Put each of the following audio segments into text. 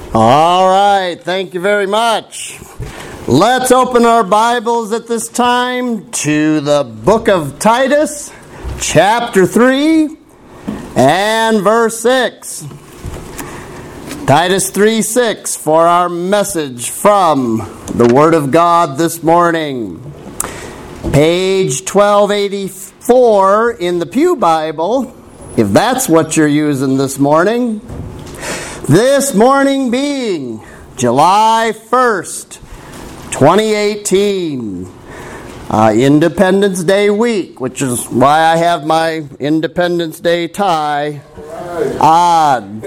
All right, thank you very much. Let's open our Bibles at this time to the book of Titus, chapter 3 and verse 6. Titus 3:6 for our message from the Word of God this morning. Page 1284 in the Pew Bible, if that's what you're using this morning. This morning being July 1st, 2018, Independence Day week, which is why I have my Independence Day tie on.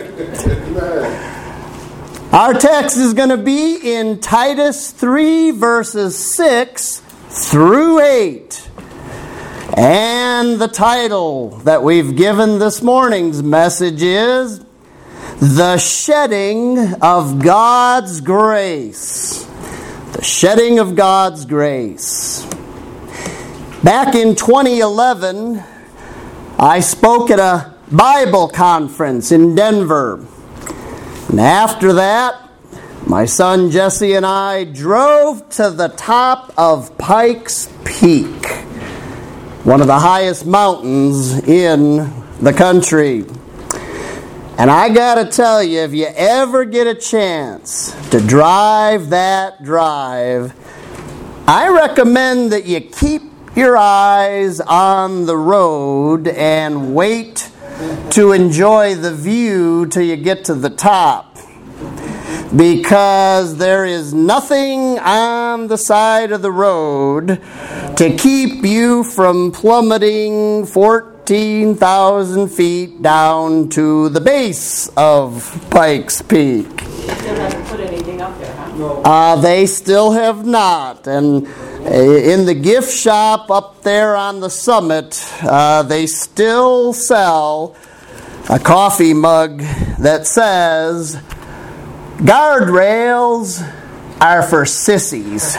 Our text is going to be in Titus 3, verses 6 through 8. And the title that we've given this morning's message is The Shedding of God's Grace. The Shedding of God's Grace. Back in 2011, I spoke at a Bible conference in Denver. And after that, my son Jesse and I drove to the top of Pikes Peak, one of the highest mountains in the country. And I gotta tell you, if you ever get a chance to drive that drive, I recommend that you keep your eyes on the road and wait to enjoy the view till you get to the top. Because there is nothing on the side of the road to keep you from plummeting 14,000 feet down to the base of Pikes Peak. They still haven't put anything up there, huh? No. They still have not. And in the gift shop up there on the summit, they still sell a coffee mug that says, "Guardrails are for sissies."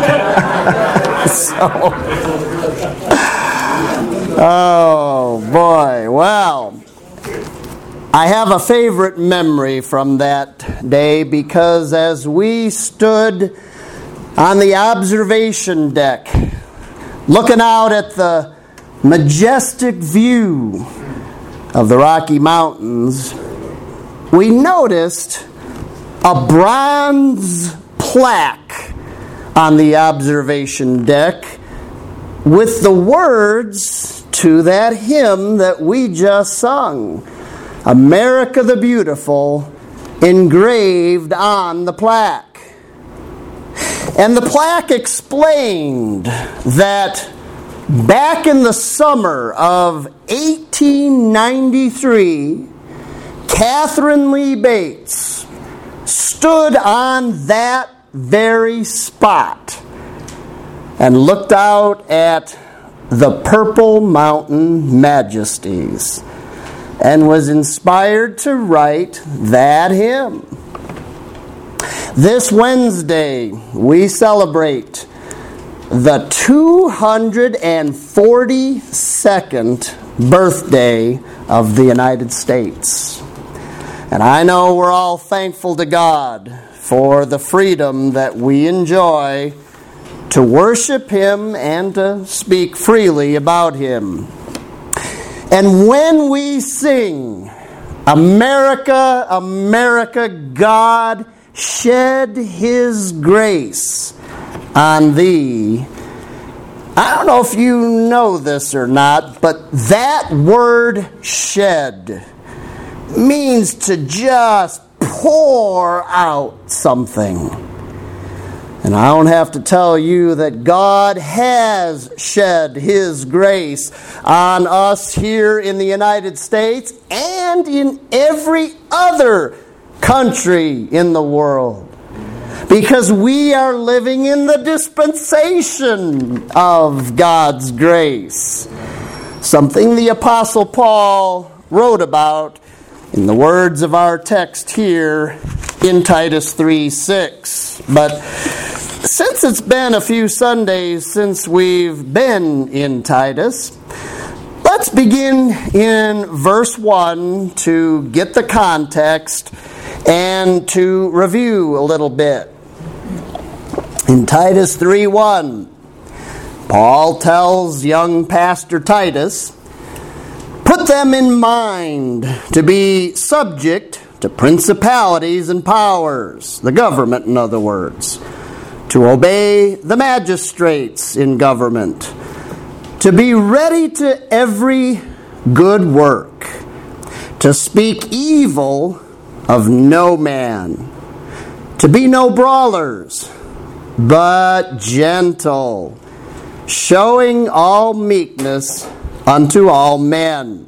Oh boy, well, I have a favorite memory from that day because as we stood on the observation deck looking out at the majestic view of the Rocky Mountains, we noticed a bronze plaque on the observation deck with the words to that hymn that we just sung, "America the Beautiful," engraved on the plaque. And the plaque explained that back in the summer of 1893, Catherine Lee Bates stood on that very spot and looked out at the Purple Mountain Majesties and was inspired to write that hymn. This Wednesday, we celebrate the 242nd birthday of the United States. And I know we're all thankful to God for the freedom that we enjoy to worship Him and to speak freely about Him. And when we sing, "America, America, God shed His grace on thee," I don't know if you know this or not, but that word "shed" means to just pour out something. And I don't have to tell you that God has shed His grace on us here in the United States and in every other country in the world. Because we are living in the dispensation of God's grace. Something the Apostle Paul wrote about in the words of our text here in Titus 3:6. But since it's been a few Sundays since we've been in Titus, let's begin in verse 1 to get the context And to review a little bit, in Titus 3:1, Paul tells young Pastor Titus, "Put them in mind to be subject to principalities and powers," the government in other words, "to obey the magistrates in government, to be ready to every good work, to speak evil of no man, to be no brawlers, but gentle, showing all meekness unto all men."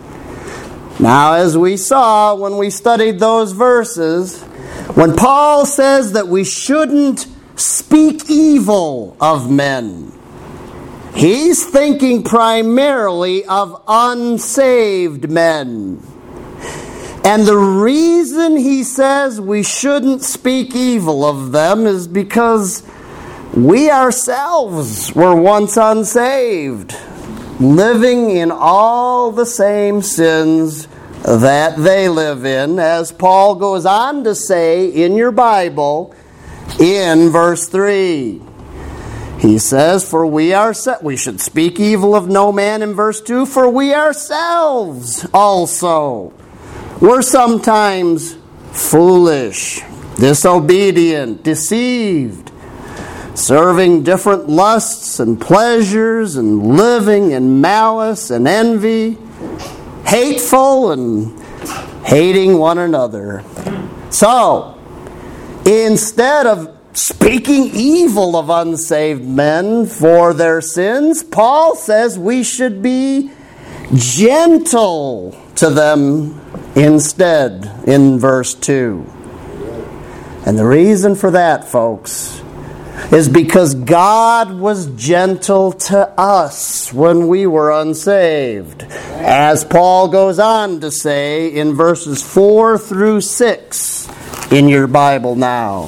Now, as we saw when we studied those verses, when Paul says that we shouldn't speak evil of men, he's thinking primarily of unsaved men. And the reason he says we shouldn't speak evil of them is because we ourselves were once unsaved, living in all the same sins that they live in, as Paul goes on to say in your Bible in verse 3. He says, "For we should speak evil of no man," in verse 2, "for we ourselves also were sometimes foolish, disobedient, deceived, serving different lusts and pleasures, and living in malice and envy, hateful and hating one another." So, instead of speaking evil of unsaved men for their sins, Paul says we should be gentle to them instead in verse 2. And the reason for that, folks, is because God was gentle to us when we were unsaved. As Paul goes on to say in verses 4 through 6 in your Bible now.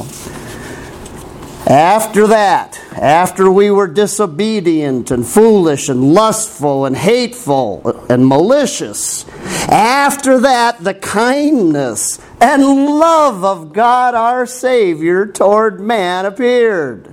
After that, after we were disobedient and foolish and lustful and hateful and malicious, after that the kindness and love of God our Savior toward man appeared.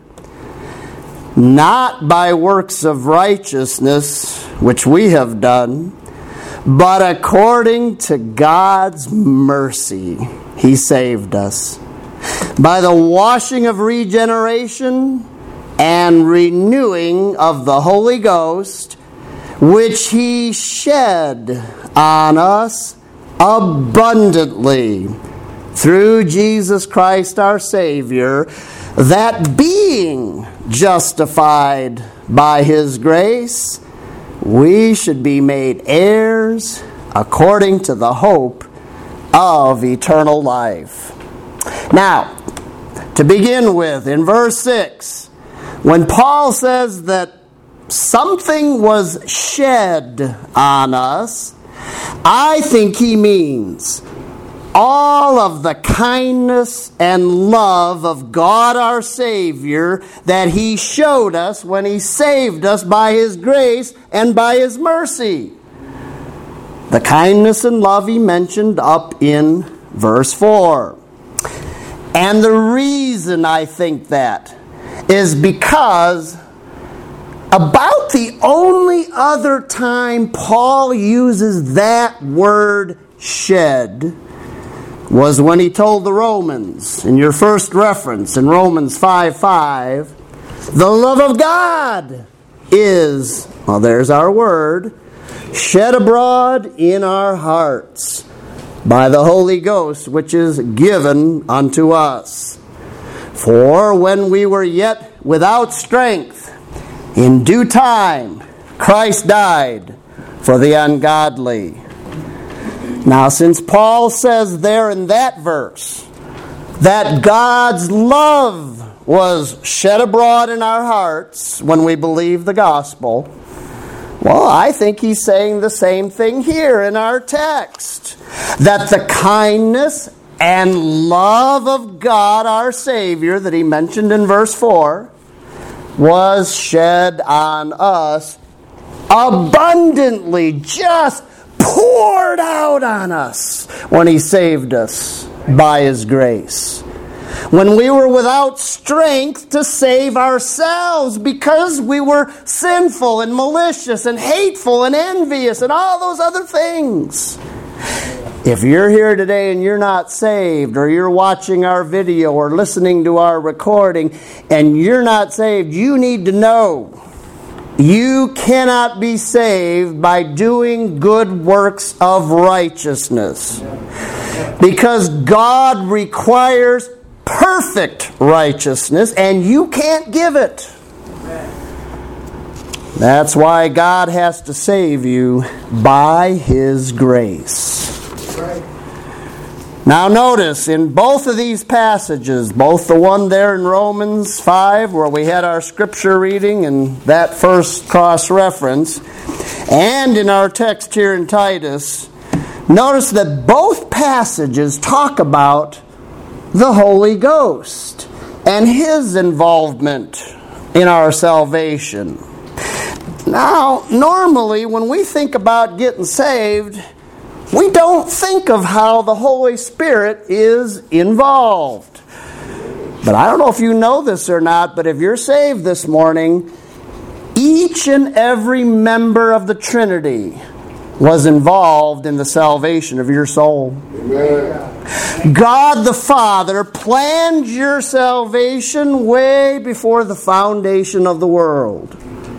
Not by works of righteousness which we have done, but according to God's mercy He saved us, by the washing of regeneration and renewing of the Holy Ghost, which He shed on us abundantly through Jesus Christ our Savior, that being justified by His grace, we should be made heirs according to the hope of eternal life. Now, to begin with, in verse 6, when Paul says that something was shed on us, I think he means all of the kindness and love of God our Savior that He showed us when He saved us by His grace and by His mercy. The kindness and love He mentioned up in verse 4. And the reason I think that is because about the only other time Paul uses that word shed was when he told the Romans, in your first reference in Romans 5:5, the love of God is, well, there's our word, shed abroad in our hearts by the Holy Ghost, which is given unto us. For when we were yet without strength, in due time Christ died for the ungodly. Now, since Paul says there in that verse that God's love was shed abroad in our hearts when we believe the gospel, well, I think he's saying the same thing here in our text. That the kindness and love of God our Savior that he mentioned in verse 4 was shed on us abundantly, just poured out on us when He saved us by His grace. When we were without strength to save ourselves because we were sinful and malicious and hateful and envious and all those other things. If you're here today and you're not saved, or you're watching our video or listening to our recording and you're not saved, you need to know you cannot be saved by doing good works of righteousness. Because God requires perfect righteousness, and you can't give it. That's why God has to save you by His grace. Now notice, in both of these passages, both the one there in Romans 5, where we had our scripture reading and that first cross-reference, and in our text here in Titus, notice that both passages talk about the Holy Ghost and His involvement in our salvation. Now, normally when we think about getting saved, we don't think of how the Holy Spirit is involved. But I don't know if you know this or not, but if you're saved this morning, each and every member of the Trinity was involved in the salvation of your soul. Amen. God the Father planned your salvation way before the foundation of the world.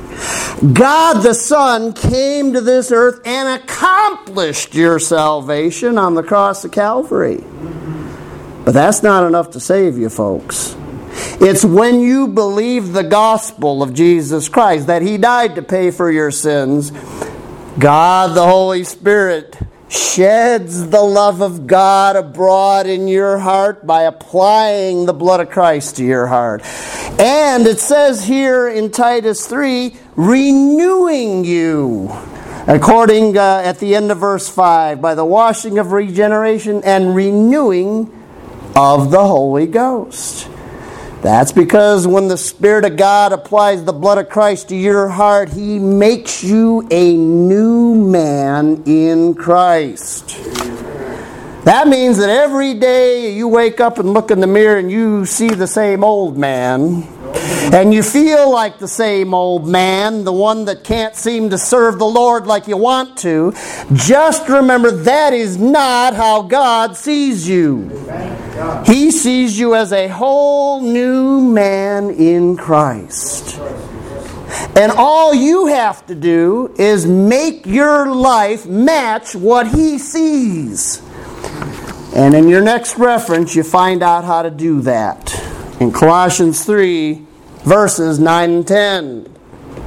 God the Son came to this earth and accomplished your salvation on the cross of Calvary. But that's not enough to save you, folks. It's when you believe the gospel of Jesus Christ, that He died to pay for your sins, God the Holy Spirit sheds the love of God abroad in your heart by applying the blood of Christ to your heart. And it says here in Titus 3, renewing you, according at the end of verse 5, by the washing of regeneration and renewing of the Holy Ghost. That's because when the Spirit of God applies the blood of Christ to your heart, He makes you a new man in Christ. That means that every day you wake up and look in the mirror and you see the same old man, and you feel like the same old man, the one that can't seem to serve the Lord like you want to, just remember that is not how God sees you. He sees you as a whole new man in Christ. And all you have to do is make your life match what He sees. And in your next reference, you find out how to do that. In Colossians 3, verses 9 and 10.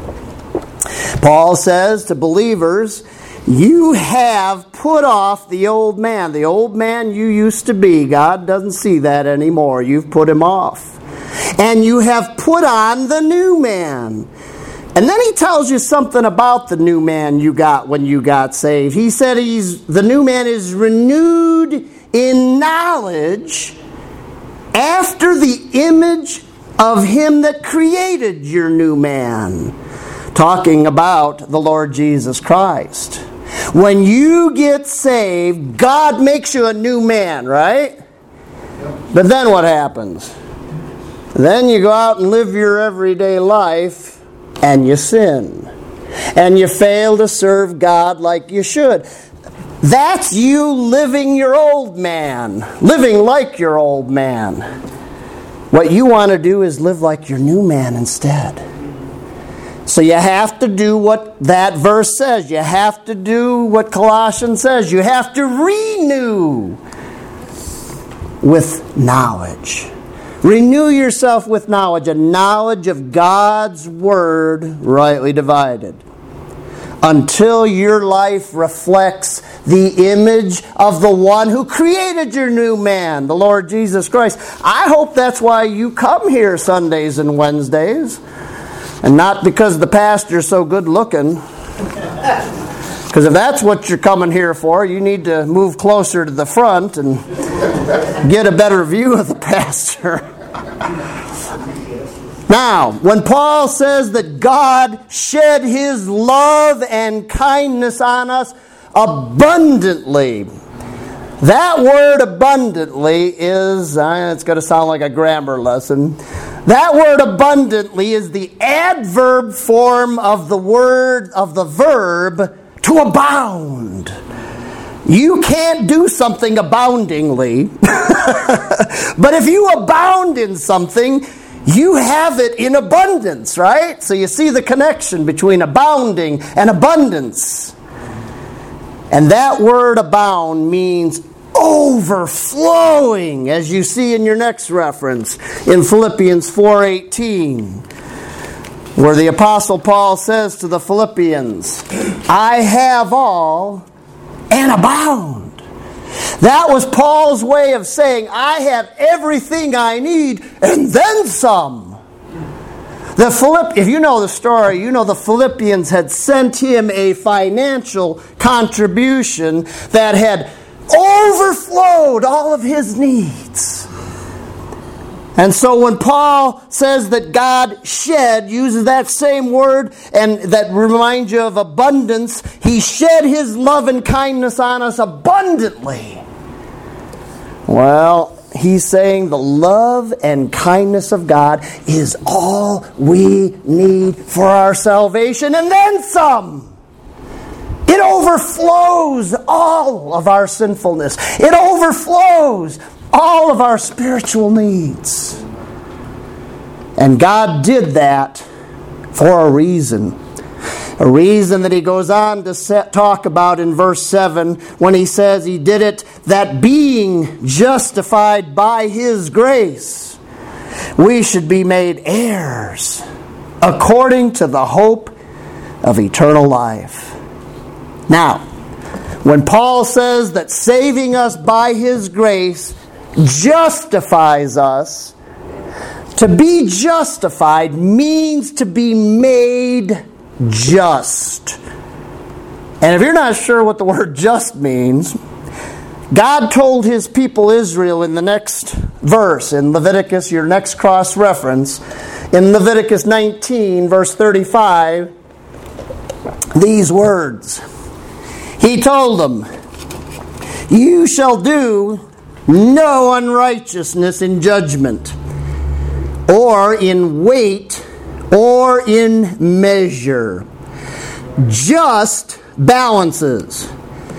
Paul says to believers, you have put off the old man you used to be. God doesn't see that anymore. You've put him off. And you have put on the new man. And then he tells you something about the new man you got when you got saved. He said the new man is renewed in knowledge after the image of Him that created your new man. Talking about the Lord Jesus Christ. When you get saved, God makes you a new man, right? But then what happens? Then you go out and live your everyday life and you sin. And you fail to serve God like you should. That's you living your old man. Living like your old man. What you want to do is live like your new man instead. So you have to do what that verse says. You have to do what Colossians says. You have to renew with knowledge. Renew yourself with knowledge, a knowledge of God's Word rightly divided, until your life reflects the image of the one who created your new man, the Lord Jesus Christ. I hope that's why you come here Sundays and Wednesdays, and not because the pastor's so good looking. Because if that's what you're coming here for, you need to move closer to the front and get a better view of the pastor. Now, when Paul says that God shed His love and kindness on us abundantly. That word abundantly is, it's going to sound like a grammar lesson. That word abundantly is the adverb form of the verb to abound. You can't do something aboundingly. But if you abound in something, you have it in abundance, right? So you see the connection between abounding and abundance. And that word abound means overflowing, as you see in your next reference in Philippians 4:18, where the Apostle Paul says to the Philippians, I have all and abound. That was Paul's way of saying, I have everything I need and then some. If you know the story, you know the Philippians had sent him a financial contribution that had overflowed all of his needs. And so when Paul says that God uses that same word, and that reminds you of abundance, He shed His love and kindness on us abundantly. Well, he's saying the love and kindness of God is all we need for our salvation, and then some. It overflows all of our sinfulness. It overflows all of our spiritual needs. And God did that for a reason. A reason that He goes on to talk about in verse 7 when He says He did it that being justified by His grace, we should be made heirs according to the hope of eternal life. Now, when Paul says that saving us by His grace justifies us, to be justified means to be made just. And if you're not sure what the word just means, God told His people Israel in the next verse, in Leviticus, your next cross-reference, in Leviticus 19, verse 35, these words. He told them, you shall do no unrighteousness in judgment, or in weight, or in measure. Just balances,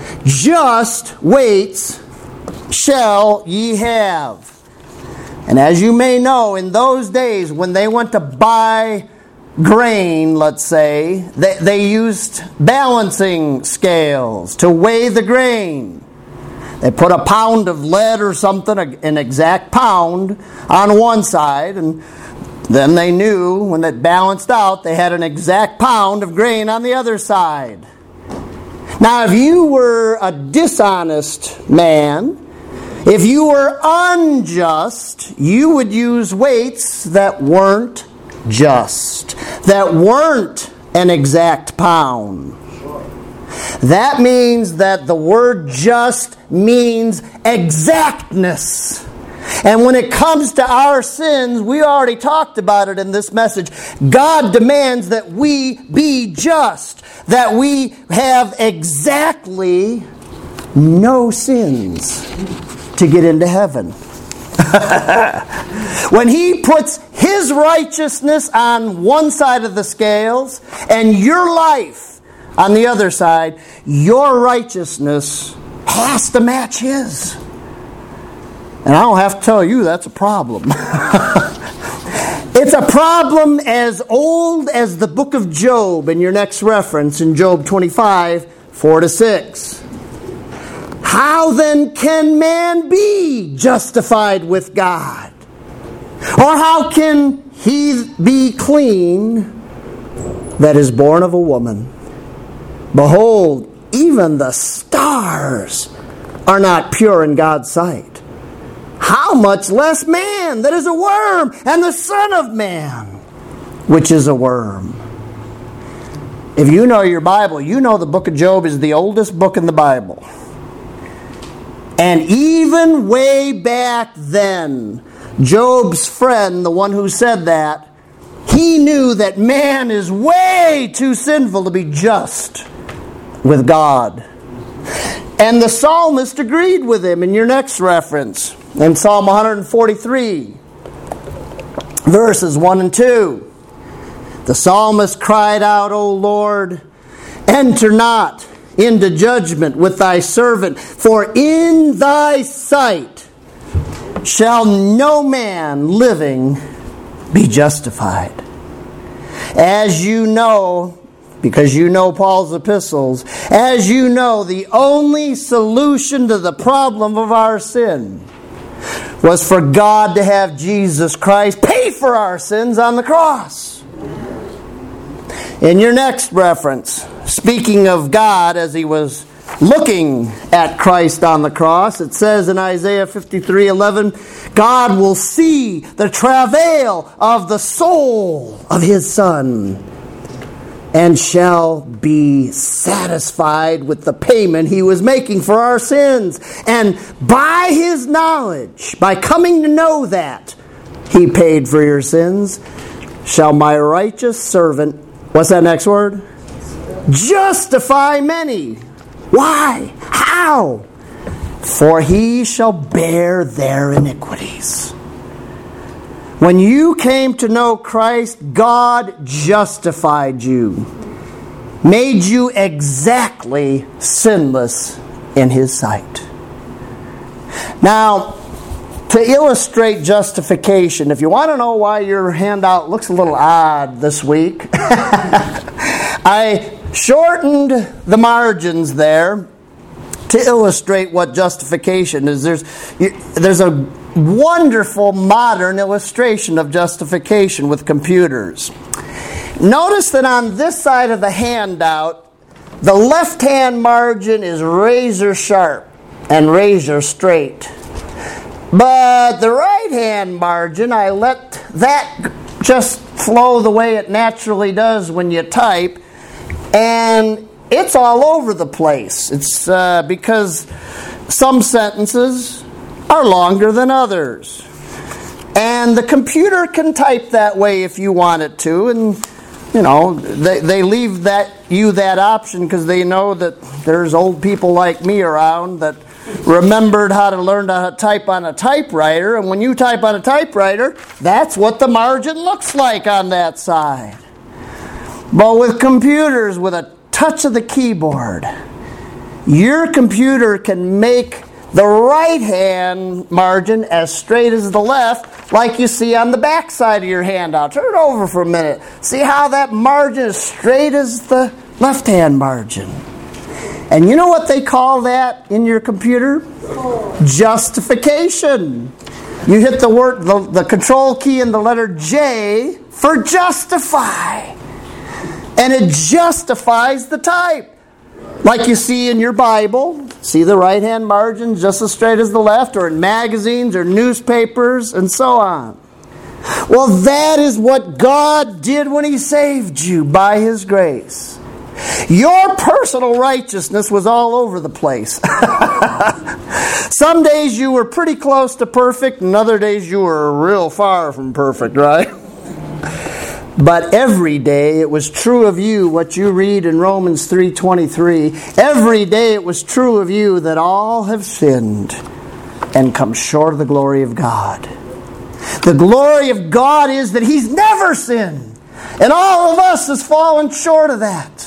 just weights shall ye have. And as you may know, in those days when they went to buy grain, let's say, they used balancing scales to weigh the grain. They put a pound of lead or something, an exact pound, on one side, and then they knew when it balanced out, they had an exact pound of grain on the other side. Now, if you were a dishonest man, if you were unjust, you would use weights that weren't just, that weren't an exact pound. That means that the word just means exactness. And when it comes to our sins, we already talked about it in this message. God demands that we be just, that we have exactly no sins to get into heaven. When He puts His righteousness on one side of the scales and your life on the other side, your righteousness has to match His. And I don't have to tell you that's a problem. It's a problem as old as the book of Job in your next reference in Job 25, 4-6. How then can man be justified with God? Or how can he be clean that is born of a woman? Behold, even the stars are not pure in God's sight. How much less man that is a worm, and the Son of Man, which is a worm. If you know your Bible, you know the book of Job is the oldest book in the Bible. And even way back then, Job's friend, the one who said that, he knew that man is way too sinful to be just with God. And the psalmist agreed with him in your next reference. In Psalm 143, verses 1 and 2. The psalmist cried out, O Lord, enter not into judgment with thy servant, for in thy sight shall no man living be justified. As you know, because you know Paul's epistles, as you know, the only solution to the problem of our sin was for God to have Jesus Christ pay for our sins on the cross. In your next reference, speaking of God as he was looking at Christ on the cross, it says in Isaiah 53:11, God will see the travail of the soul of his Son and shall be satisfied with the payment he was making for our sins. And by his knowledge, by coming to know that he paid for your sins, shall my righteous servant, what's that next word? Justify many. Why? How? For he shall bear their iniquities. When you came to know Christ, God justified you, made you exactly sinless in his sight. Now, to illustrate justification, if you want to know why your handout looks a little odd this week, I shortened the margins there to illustrate what justification is. There's a wonderful modern illustration of justification with computers. Notice that on this side of the handout, the left-hand margin is razor sharp and razor straight. But the right-hand margin, I let that just flow the way it naturally does when you type, and it's all over the place. It's because some sentences are longer than others. And the computer can type that way if you want it to. And, you know, they leave you that option because they know that there's old people like me around that remembered how to learn to type on a typewriter. And when you type on a typewriter, that's what the margin looks like on that side. But with computers, with a touch of the keyboard, your computer can make the right-hand margin as straight as the left, like you see on the back side of your handout. Turn it over for a minute. See how that margin is straight as the left-hand margin. And you know what they call that in your computer? Justification. You hit the control key and the letter J for justify. And it justifies the type. Like you see in your Bible, see the right-hand margin just as straight as the left, or in magazines or newspapers and so on. Well, that is what God did when he saved you by his grace. Your personal righteousness was all over the place. Some days you were pretty close to perfect, and other days you were real far from perfect, right? But every day it was true of you, what you read in Romans 3:23. Every day it was true of you that all have sinned and come short of the glory of God. The glory of God is that he's never sinned. And all of us has fallen short of that.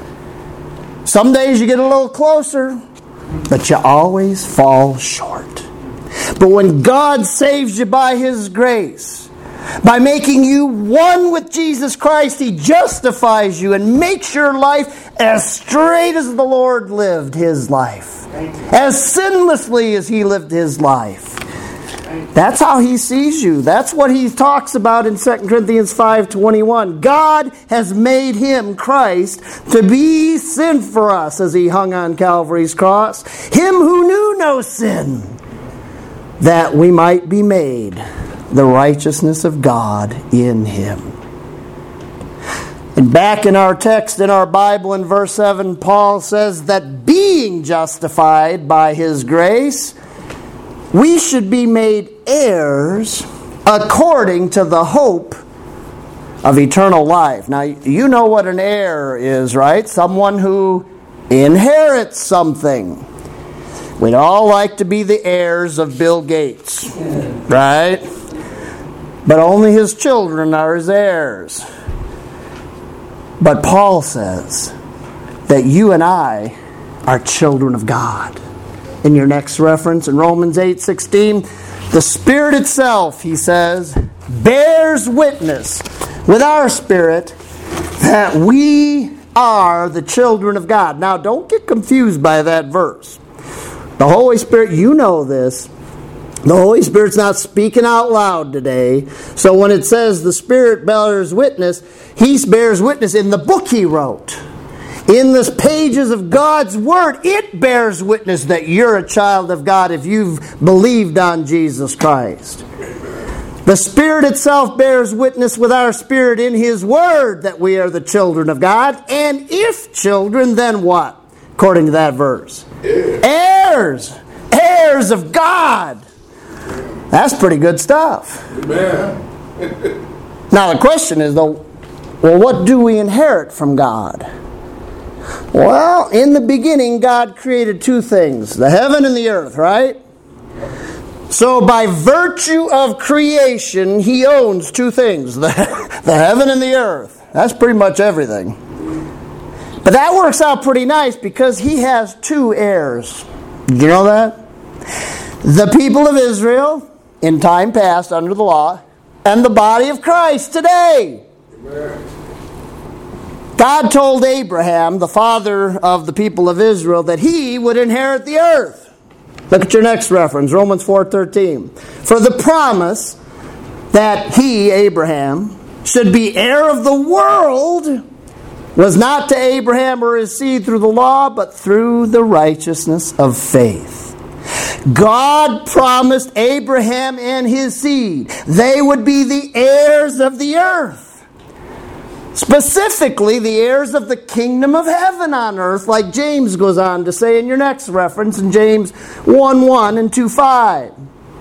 Some days you get a little closer, but you always fall short. But when God saves you by his grace, by making you one with Jesus Christ, he justifies you and makes your life as straight as the Lord lived his life. As sinlessly as he lived his life. That's how he sees you. That's what he talks about in 2 Corinthians 5:21. God has made him, Christ, to be sin for us as he hung on Calvary's cross. Him who knew no sin, that we might be made the righteousness of God in him. And back in our text in our Bible in verse 7, Paul says that being justified by his grace, we should be made heirs according to the hope of eternal life. Now, you know what an heir is, right? Someone who inherits something. We'd all like to be the heirs of Bill Gates, right? But only his children are his heirs. But Paul says that you and I are children of God. In your next reference, in Romans 8:16, the Spirit itself, he says, bears witness with our spirit that we are the children of God. Now, don't get confused by that verse. The Holy Spirit, you know this. The Holy Spirit's not speaking out loud today. So when it says the Spirit bears witness, He bears witness in the book He wrote. In the pages of God's Word, it bears witness that you're a child of God if you've believed on Jesus Christ. The Spirit itself bears witness with our spirit in His Word that we are the children of God. And if children, then what? According to that verse. Heirs. Heirs of God. That's pretty good stuff. Amen. Now the question is, though, well, what do we inherit from God? Well, in the beginning, God created two things, the heaven and the earth, right? So by virtue of creation, He owns two things, the heaven and the earth. That's pretty much everything. But that works out pretty nice because He has two heirs. Did you know that? The people of Israel, in time past under the law, and the body of Christ today. Amen. God told Abraham, the father of the people of Israel, that he would inherit the earth. Look at your next reference, Romans 4:13. For the promise that he, Abraham, should be heir of the world was not to Abraham or his seed through the law, but through the righteousness of faith. God promised Abraham and his seed they would be the heirs of the earth. Specifically, the heirs of the kingdom of heaven on earth, like James goes on to say in your next reference in James 1:1 and 2:5.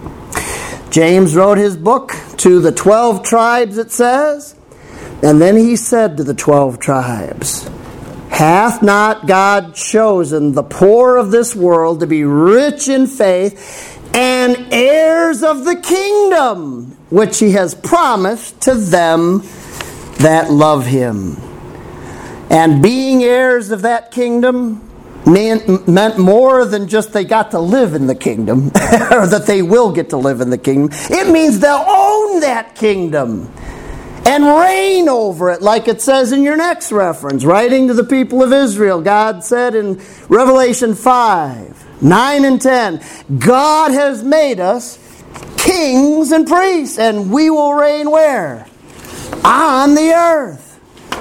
James wrote his book to the 12 tribes, it says, and then he said to the 12 tribes, hath not God chosen the poor of this world to be rich in faith and heirs of the kingdom, which He has promised to them that love Him? And being heirs of that kingdom meant more than just they got to live in the kingdom, or that they will get to live in the kingdom. It means they'll own that kingdom and reign over it, like it says in your next reference. Writing to the people of Israel, God said in Revelation 5:9 and 10, God has made us kings and priests, and we will reign where? On the earth.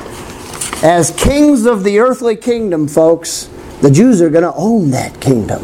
As kings of the earthly kingdom, folks, the Jews are going to own that kingdom.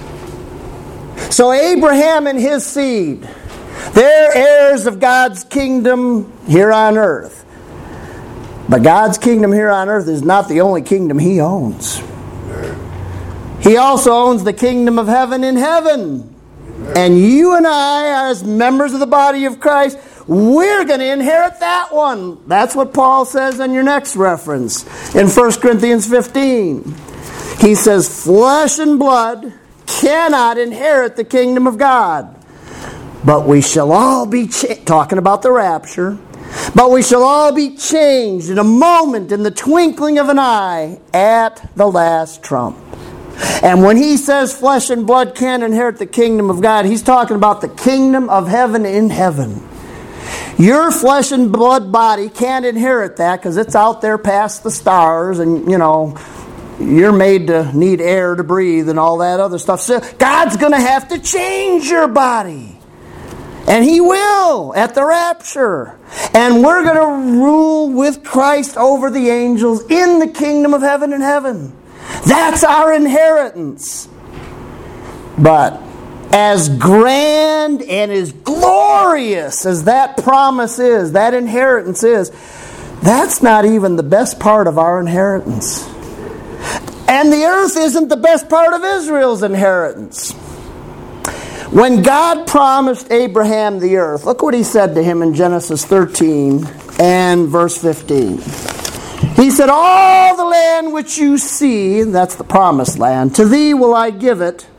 So Abraham and his seed, they're heirs of God's kingdom here on earth. But God's kingdom here on earth is not the only kingdom He owns. He also owns the kingdom of heaven in heaven. And you and I, as members of the body of Christ, we're going to inherit that one. That's what Paul says in your next reference in 1 Corinthians 15. He says, flesh and blood cannot inherit the kingdom of God. But we shall all be, talking about the rapture, but we shall all be changed in a moment, in the twinkling of an eye, at the last trump. And when he says flesh and blood can't inherit the kingdom of God, he's talking about the kingdom of heaven in heaven. Your flesh and blood body can't inherit that because it's out there past the stars, and, you're made to need air to breathe and all that other stuff. So God's going to have to change your body. And He will at the rapture. And we're going to rule with Christ over the angels in the kingdom of heaven and heaven. That's our inheritance. But as grand and as glorious as that promise is, that inheritance is, that's not even the best part of our inheritance. And the earth isn't the best part of Israel's inheritance. When God promised Abraham the earth, look what He said to him in Genesis 13 and verse 15. He said, all the land which you see, that's the promised land, to thee will I give it,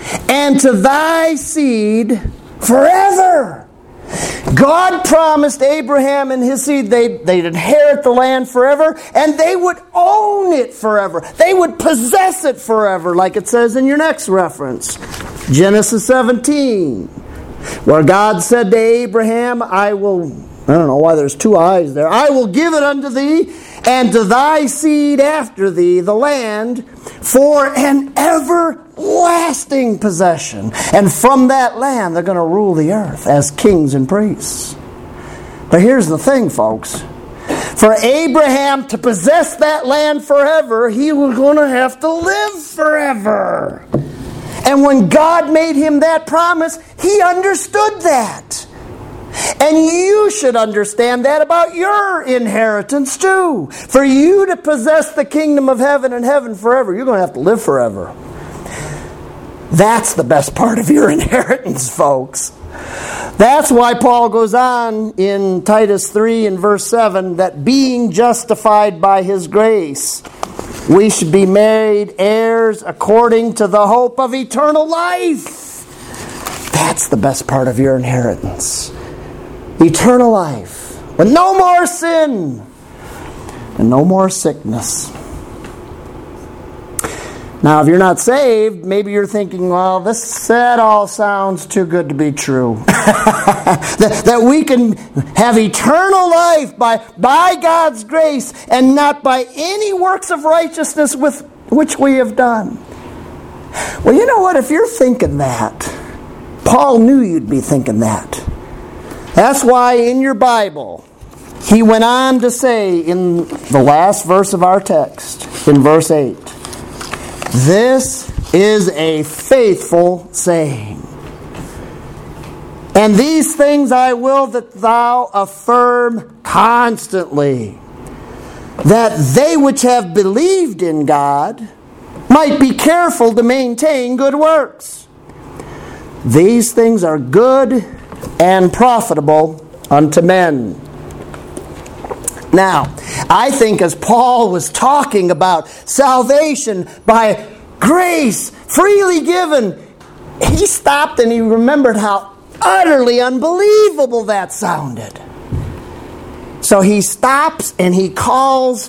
and to thy seed forever. God promised Abraham and his seed they'd inherit the land forever, and they would own it forever. They would possess it forever, like it says in your next reference, Genesis 17, where God said to Abraham, I don't know why there's two eyes there, I will give it unto thee and to thy seed after thee the land for an everlasting possession. And from that land they're going to rule the earth as kings and priests. But here's the thing, folks. For Abraham to possess that land forever, he was going to have to live forever. And when God made him that promise, he understood that. And you should understand that about your inheritance too. For you to possess the kingdom of heaven and heaven forever, you're going to have to live forever. That's the best part of your inheritance, folks. That's why Paul goes on in Titus 3 and verse 7 that being justified by his grace, we should be made heirs according to the hope of eternal life. That's the best part of your inheritance. Eternal life, with no more sin and no more sickness. Now, if you're not saved, maybe you're thinking, well, that all sounds too good to be true. that we can have eternal life by God's grace and not by any works of righteousness with which we have done. Well, you know what? If you're thinking that, Paul knew you'd be thinking that. That's why in your Bible, he went on to say in the last verse of our text, in verse 8, this is a faithful saying. And these things I will that thou affirm constantly, that they which have believed in God might be careful to maintain good works. These things are good and profitable unto men. Now, I think as Paul was talking about salvation by grace, freely given, he stopped and he remembered how utterly unbelievable that sounded. So he stops and he calls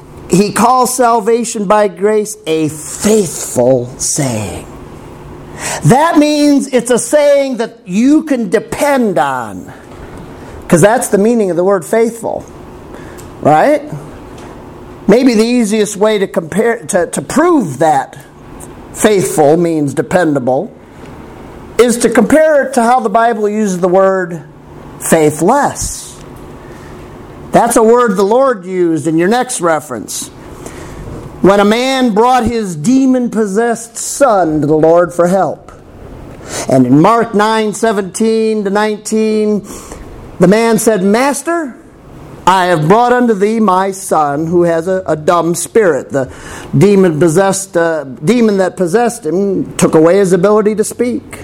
salvation by grace a faithful saying. That means it's a saying that you can depend on. Because that's the meaning of the word faithful. Right? Maybe the easiest way to prove that faithful means dependable is to compare it to how the Bible uses the word faithless. That's a word the Lord used in your next reference. When a man brought his demon-possessed son to the Lord for help. And in Mark 9:17-19, the man said, Master, I have brought unto thee my son who has a dumb spirit. The demon that possessed him took away his ability to speak.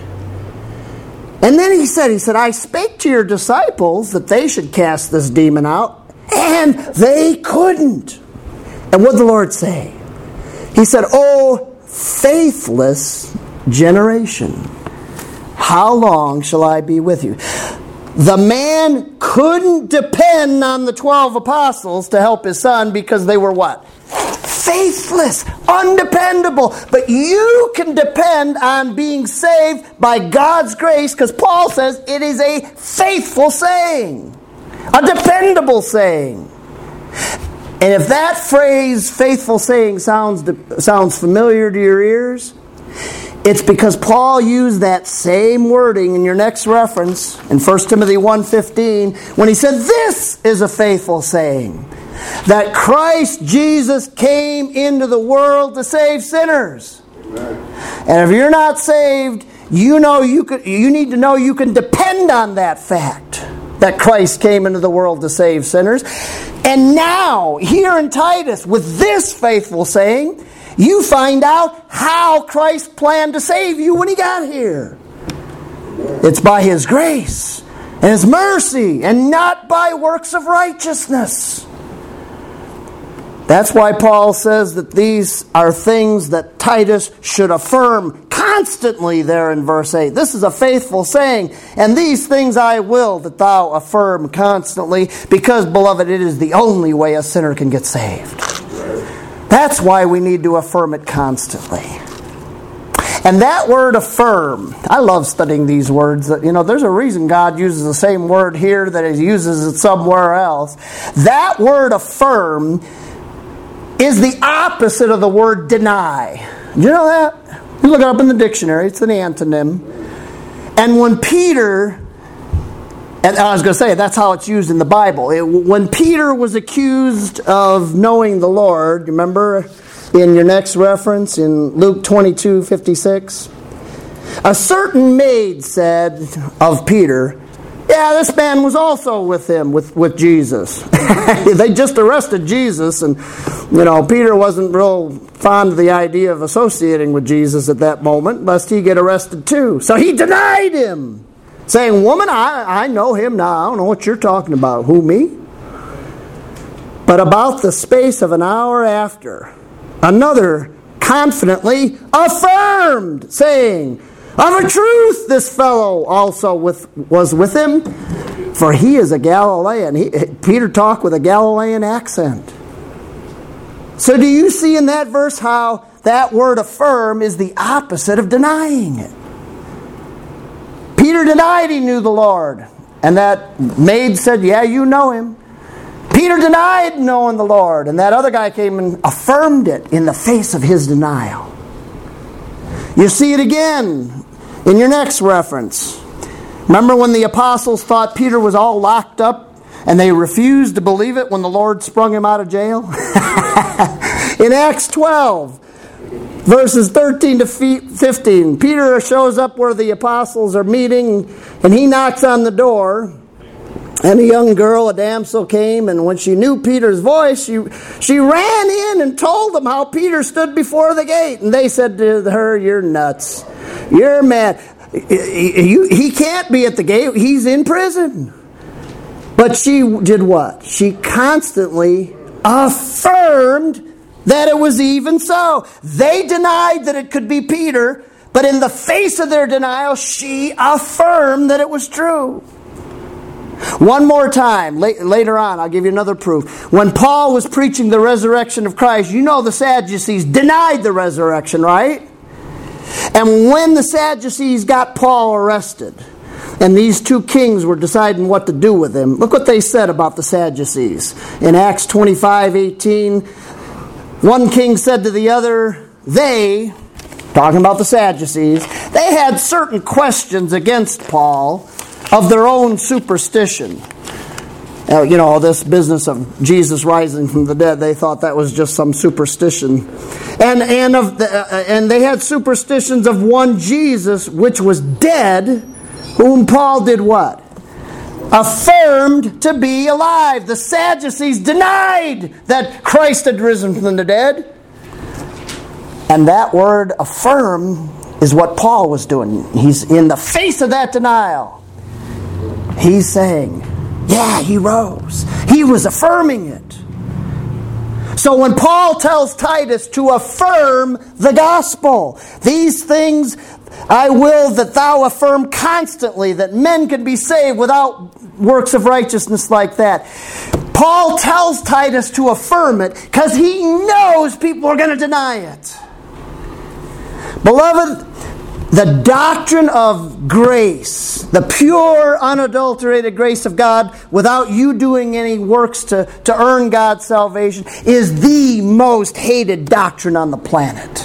And then he said, I spake to your disciples that they should cast this demon out, and they couldn't. And what did the Lord say? He said, O faithless generation, how long shall I be with you? The man couldn't depend on the 12 apostles to help his son because they were what? Faithless, undependable. But you can depend on being saved by God's grace because Paul says it is a faithful saying, a dependable saying. And if that phrase, faithful saying, sounds familiar to your ears, it's because Paul used that same wording in your next reference in 1 Timothy 1:15 when he said, this is a faithful saying, that Christ Jesus came into the world to save sinners. Amen. And if you're not saved, you need to know you can depend on that fact, that Christ came into the world to save sinners. And now, here in Titus, with this faithful saying, you find out how Christ planned to save you when He got here. It's by His grace and His mercy and not by works of righteousness. That's why Paul says that these are things that Titus should affirm constantly there in verse 8. This is a faithful saying, and these things I will that thou affirm constantly, because, beloved, it is the only way a sinner can get saved. That's why we need to affirm it constantly. And that word affirm, I love studying these words. There's a reason God uses the same word here that He uses it somewhere else. That word affirm is the opposite of the word deny. Do you know that? You look it up in the dictionary. It's an antonym. And when Peter, and I was going to say, that's how it's used in the Bible. When Peter was accused of knowing the Lord, remember in your next reference in Luke 22:56, a certain maid said of Peter, yeah, this man was also with him, with Jesus. They just arrested Jesus, and Peter wasn't real fond of the idea of associating with Jesus at that moment, lest he get arrested too. So he denied him, saying, woman, I know him now. I don't know what you're talking about. Who, me? But about the space of an hour after, another confidently affirmed, saying, of a truth, this fellow also was with him, for he is a Galilean. Peter talked with a Galilean accent. So do you see in that verse how that word affirm is the opposite of denying it? Peter denied he knew the Lord, and that maid said, yeah, you know him. Peter denied knowing the Lord, and that other guy came and affirmed it in the face of his denial. You see it again in your next reference. Remember when the apostles thought Peter was all locked up and they refused to believe it when the Lord sprung him out of jail? In Acts 12, verses 13 to 15, Peter shows up where the apostles are meeting, and he knocks on the door. And a young girl, a damsel, came, and when she knew Peter's voice, she ran in and told them how Peter stood before the gate. And they said to her, you're nuts. You're mad. He can't be at the gate. He's in prison. But she did what? She constantly affirmed that it was even so. They denied that it could be Peter, but in the face of their denial, she affirmed that it was true. One more time, later on, I'll give you another proof. When Paul was preaching the resurrection of Christ, the Sadducees denied the resurrection, right? And when the Sadducees got Paul arrested, and these two kings were deciding what to do with him, look what they said about the Sadducees. In Acts 25:18, one king said to the other, they, talking about the Sadducees, they had certain questions against Paul of their own superstition. This business of Jesus rising from the dead, they thought that was just some superstition. And they had superstitions of one Jesus, which was dead, whom Paul did what? Affirmed to be alive. The Sadducees denied that Christ had risen from the dead. And that word affirm is what Paul was doing. He's in the face of that denial. He's saying, yeah, he rose. He was affirming it. So when Paul tells Titus to affirm the gospel, these things I will that thou affirm constantly, that men can be saved without works of righteousness like that. Paul tells Titus to affirm it because he knows people are going to deny it. Beloved, the doctrine of grace, the pure, unadulterated grace of God, without you doing any works to earn God's salvation, is the most hated doctrine on the planet.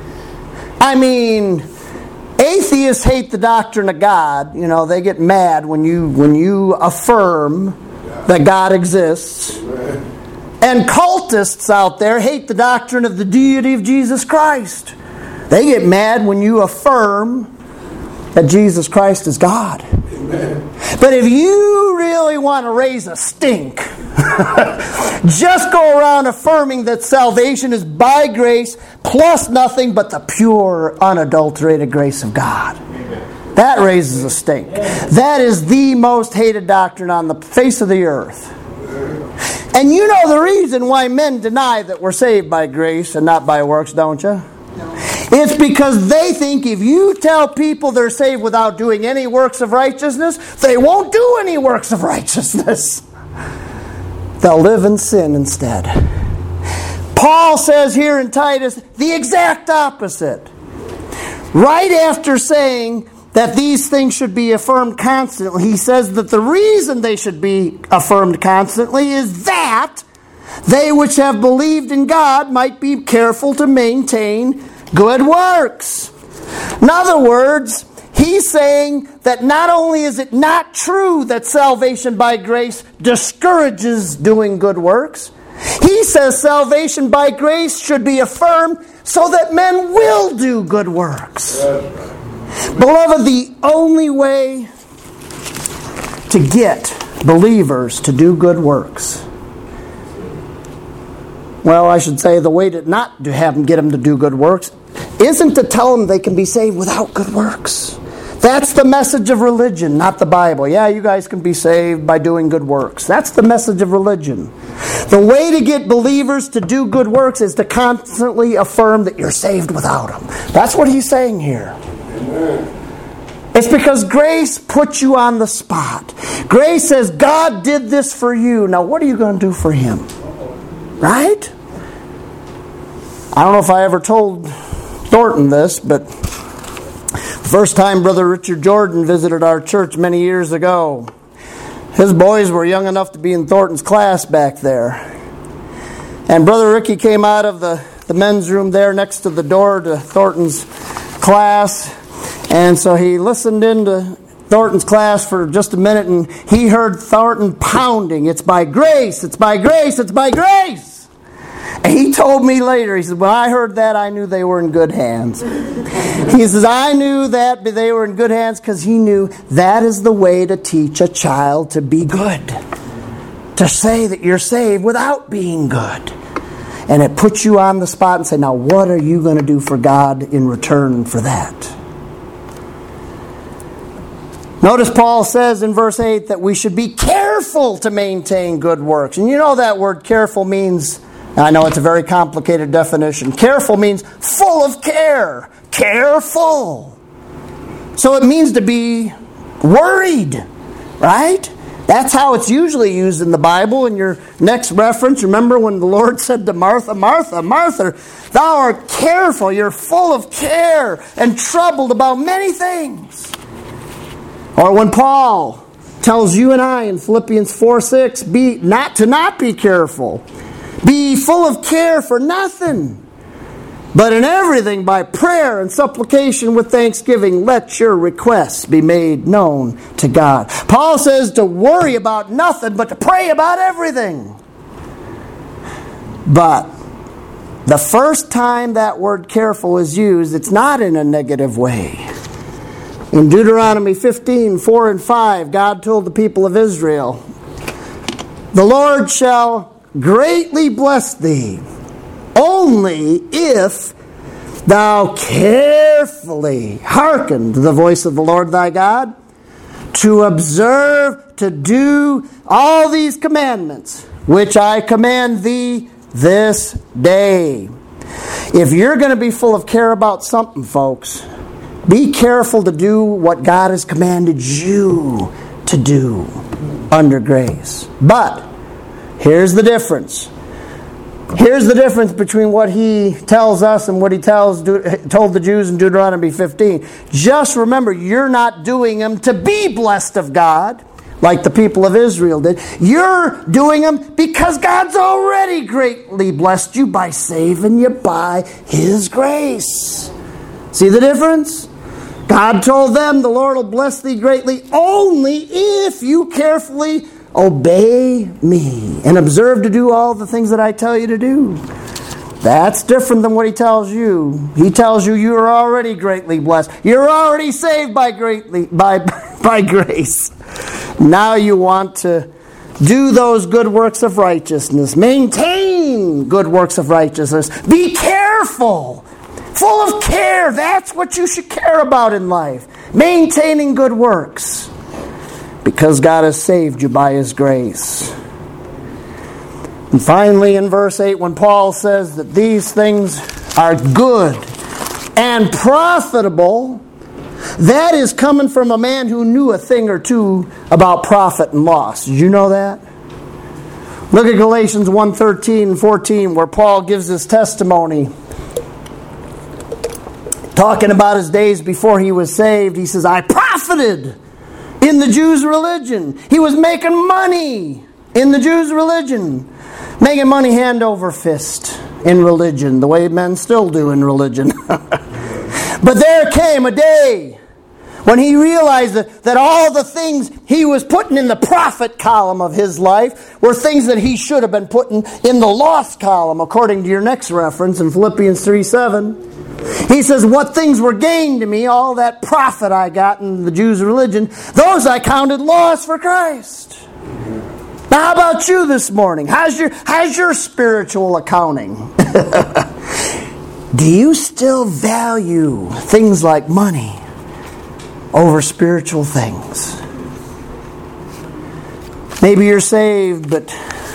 I mean, atheists hate the doctrine of God. They get mad when you affirm that God exists. And cultists out there hate the doctrine of the deity of Jesus Christ. They get mad when you affirm that Jesus Christ is God. Amen. But if you really want to raise a stink, just go around affirming that salvation is by grace plus nothing but the pure, unadulterated grace of God. Amen. That raises a stink. That is the most hated doctrine on the face of the earth. And you know the reason why men deny that we're saved by grace and not by works, don't you? No. It's because they think if you tell people they're saved without doing any works of righteousness, they won't do any works of righteousness. They'll live in sin instead. Paul says here in Titus the exact opposite. Right after saying that these things should be affirmed constantly, he says that the reason they should be affirmed constantly is that they which have believed in God might be careful to maintain good works. In other words, he's saying that not only is it not true that salvation by grace discourages doing good works, he says salvation by grace should be affirmed so that men will do good works. Beloved, the only way to get believers to do good works, well, I should say the way to not to have them get them to do good works isn't to tell them they can be saved without good works. That's the message of religion, not the Bible. Yeah, you guys can be saved by doing good works. That's the message of religion. The way to get believers to do good works is to constantly affirm that you're saved without them. That's what he's saying here. It's because grace puts you on the spot. Grace says, God did this for you. Now what are you going to do for Him? Right? I don't know if I ever told Thornton this, but the first time Brother Richard Jordan visited our church many years ago, his boys were young enough to be in Thornton's class back there. And Brother Ricky came out of the men's room there next to the door to Thornton's class. And so he listened into Thornton's class for just a minute, and he heard Thornton pounding, "It's by grace, it's by grace, it's by grace." And he told me later, he said, when I heard that, I knew they were in good hands. He says, I knew that they were in good hands because he knew that is the way to teach a child to be good. To say that you're saved without being good. And it puts you on the spot and say, now what are you going to do for God in return for that? Notice Paul says in verse 8 that we should be careful to maintain good works. And you know that word careful means, I know it's a very complicated definition. Careful means full of care. Careful. So it means to be worried, right? That's how it's usually used in the Bible. In your next reference, remember when the Lord said to Martha, Martha, Martha, thou art careful, you're full of care and troubled about many things. Or when Paul tells you and I in Philippians 4:6, not be careful. Be full of care for nothing, but in everything by prayer and supplication with thanksgiving, let your requests be made known to God. Paul says to worry about nothing, but to pray about everything. But the first time that word careful is used, it's not in a negative way. In Deuteronomy 15:4 and 5, God told the people of Israel, the Lord shall greatly bless thee, only if thou carefully hearken to the voice of the Lord thy God, to observe, to do all these commandments, which I command thee this day. If you're going to be full of care about something, folks, be careful to do what God has commanded you to do under grace. But here's the difference. Here's the difference between what he tells us and what he told the Jews in Deuteronomy 15. Just remember, you're not doing them to be blessed of God like the people of Israel did. You're doing them because God's already greatly blessed you by saving you by His grace. See the difference? God told them, the Lord will bless thee greatly only if you carefully obey me and observe to do all the things that I tell you to do. That's different than what He tells you. He tells you you are already greatly blessed. You're already saved by grace. Now you want to do those good works of righteousness. Maintain good works of righteousness. Be careful. Full of care. That's what you should care about in life. Maintaining good works. Because God has saved you by His grace. And finally in verse 8, when Paul says that these things are good and profitable, that is coming from a man who knew a thing or two about profit and loss. Did you know that? Look at Galatians 1:13 and 14, where Paul gives his testimony. Talking about his days before he was saved, he says, I profited in the Jews' religion. He was making money in the Jews' religion. Making money hand over fist in religion, the way men still do in religion. But there came a day when he realized that all the things he was putting in the profit column of his life were things that he should have been putting in the loss column, according to your next reference in Philippians 3:7. He says, what things were gained to me, all that profit I got in the Jews' religion, those I counted loss for Christ. Now, how about you this morning? How's your spiritual accounting? Do you still value things like money over spiritual things? Maybe you're saved, but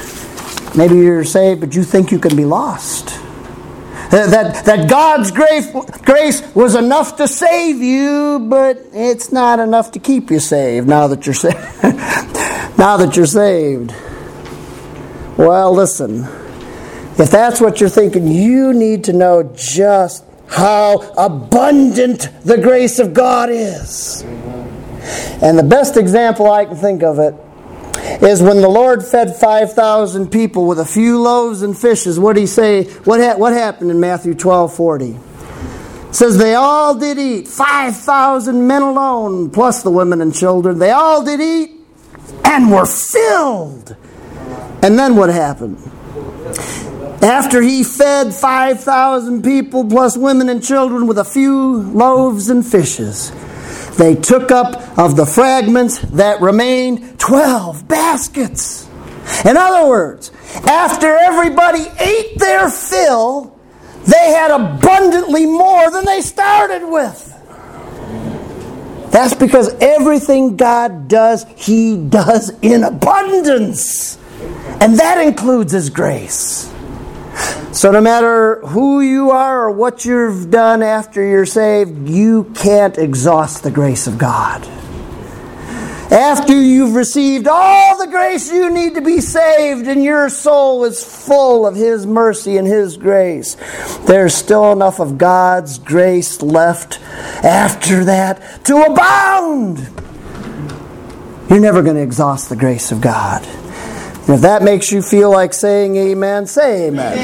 you think you can be lost. That God's grace was enough to save you, but it's not enough to keep you saved now that you're saved. Now that you're saved. Well, listen. If that's what you're thinking, you need to know just how abundant the grace of God is. And the best example I can think of it is when the Lord fed 5,000 people with a few loaves and fishes. What did he say? What happened in Matthew 12:40? It says they all did eat. 5,000 men alone, plus the women and children. They all did eat and were filled. And then what happened? After he fed 5,000 people plus women and children with a few loaves and fishes, they took up of the fragments that remained 12 baskets. In other words, after everybody ate their fill, they had abundantly more than they started with. That's because everything God does, He does in abundance. And that includes His grace. So no matter who you are or what you've done after you're saved, you can't exhaust the grace of God. After you've received all the grace you need to be saved and your soul is full of His mercy and His grace, there's still enough of God's grace left after that to abound. You're never going to exhaust the grace of God. And if that makes you feel like saying amen, say amen.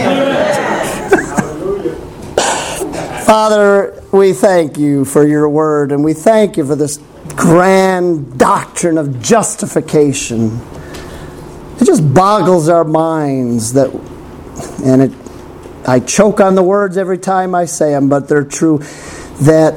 Father, we thank you for your word, and we thank you for this grand doctrine of justification. It just boggles our minds I choke on the words every time I say them, but they're true, that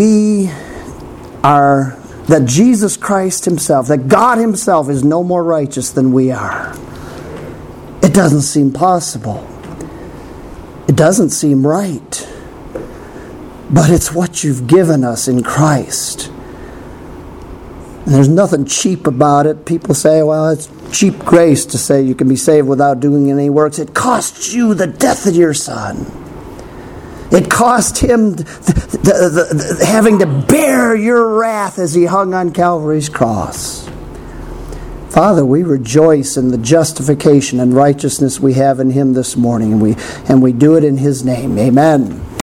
Jesus Christ Himself, that God Himself is no more righteous than we are. It doesn't seem possible. It doesn't seem right. But it's what you've given us in Christ. And there's nothing cheap about it. People say, well, it's cheap grace to say you can be saved without doing any works. It cost you the death of your Son. It cost Him having to bear your wrath as He hung on Calvary's cross. Father, we rejoice in the justification and righteousness we have in Him this morning, and we do it in His name. Amen.